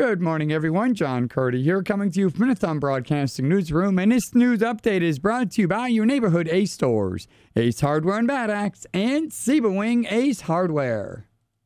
Good morning, everyone. John Curdy here, coming to you from the Thumb Broadcasting Newsroom. And this news update is brought to you by your neighborhood Ace stores, Ace Hardware and Bad Axe, and Sebawing Ace Hardware.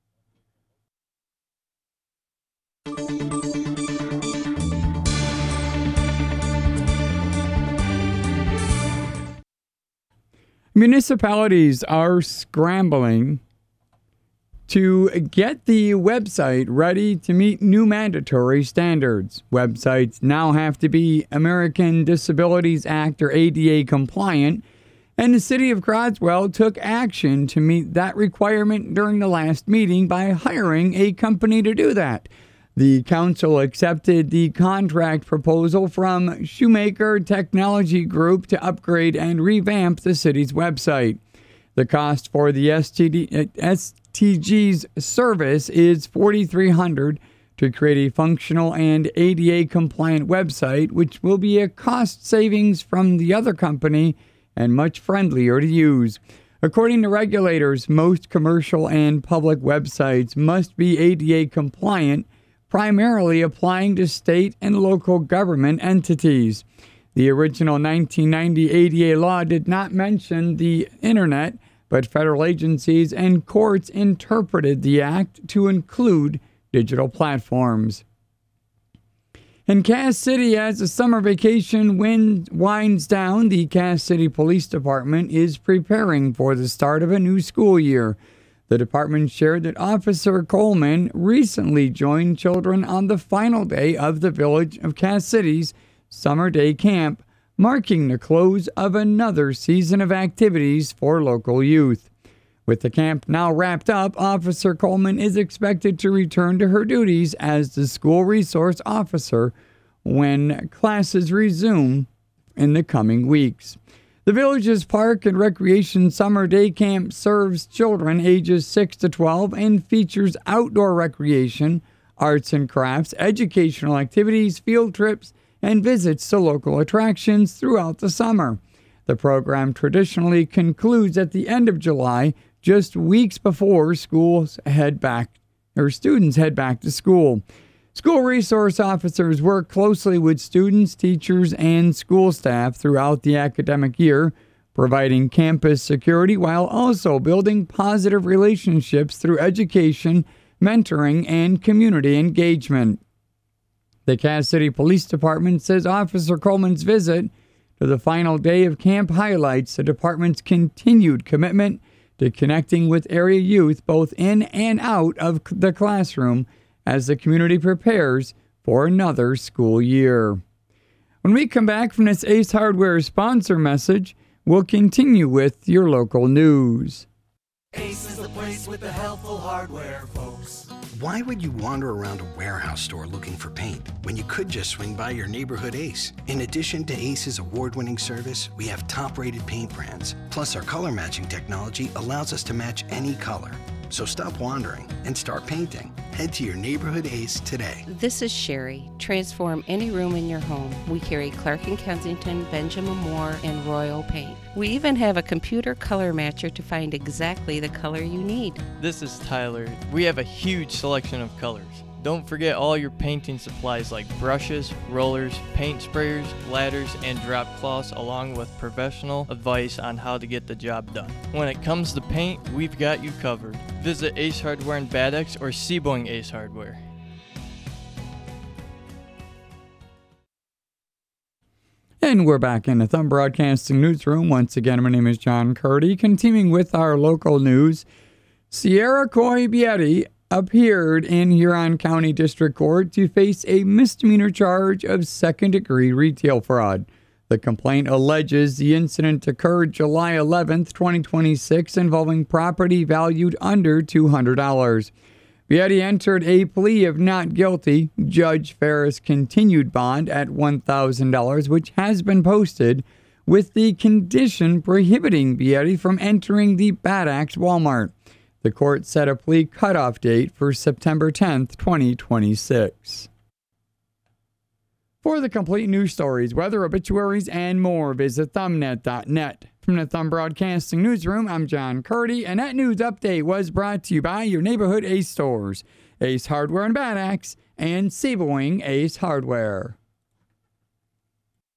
Municipalities are scrambling to get the website ready to meet new mandatory standards. Websites now have to be American Disabilities Act or ADA compliant, and the city of Croswell took action to meet that requirement during the last meeting by hiring a company to do that. The council accepted the contract proposal from Shoemaker Technology Group to upgrade and revamp the city's website. The cost for the STG's service is $4,300 to create a functional and ADA compliant website, which will be a cost savings from the other company and much friendlier to use. According to regulators, most commercial and public websites must be ADA compliant, primarily applying to state and local government entities. The original 1990 ADA law did not mention the internet, but federal agencies and courts interpreted the act to include digital platforms. In Cass City, as the summer vacation winds down, the Cass City Police Department is preparing for the start of a new school year. The department shared that Officer Coleman recently joined children on the final day of the Village of Cass City's Summer Day Camp, marking the close of another season of activities for local youth. With the camp now wrapped up, Officer Coleman is expected to return to her duties as the school resource officer when classes resume in the coming weeks. The Village's Park and Recreation Summer Day Camp serves children ages 6 to 12 and features outdoor recreation, arts and crafts, educational activities, field trips, and visits to local attractions throughout the summer. The program traditionally concludes at the end of July, just weeks before students head back to school. School resource officers work closely with students, teachers, and school staff throughout the academic year, providing campus security while also building positive relationships through education, mentoring, and community engagement. The Cass City Police Department says Officer Coleman's visit to the final day of camp highlights the department's continued commitment to connecting with area youth both in and out of the classroom as the community prepares for another school year. When we come back from this Ace Hardware sponsor message, we'll continue with your local news. Ace is the place with the helpful hardware, folks. Why would you wander around a warehouse store looking for paint when you could just swing by your neighborhood Ace? In addition to Ace's award-winning service, we have top-rated paint brands. Plus, our color matching technology allows us to match any color. So stop wandering and start painting. Head to your neighborhood Ace today. This is Sherry. Transform any room in your home. We carry Clark & Kensington, Benjamin Moore, and Royal Paint. We even have a computer color matcher to find exactly the color you need. This is Tyler. We have a huge selection of colors. Don't forget all your painting supplies like brushes, rollers, paint sprayers, ladders, and drop cloths, along with professional advice on how to get the job done. When it comes to paint, we've got you covered. Visit Ace Hardware in Bad Axe or Sebawing Ace Hardware. And we're back in the Thumb Broadcasting Newsroom. Once again, my name is John Curdy. Continuing with our local news, Sierra Coy Bietti appeared in Huron County District Court to face a misdemeanor charge of second-degree retail fraud. The complaint alleges the incident occurred July 11th, 2026, involving property valued under $200. Bietti entered a plea of not guilty. Judge Ferris continued bond at $1,000, which has been posted, with the condition prohibiting Bietti from entering the Bad Axe Walmart. The court set a plea cutoff date for September 10th, 2026. For the complete news stories, weather, obituaries, and more, visit thumbnet.net. From the Thumb Broadcasting Newsroom, I'm John Curdy, and that news update was brought to you by your neighborhood Ace stores, Ace Hardware and Bad Axe, and Sable Wing Ace Hardware.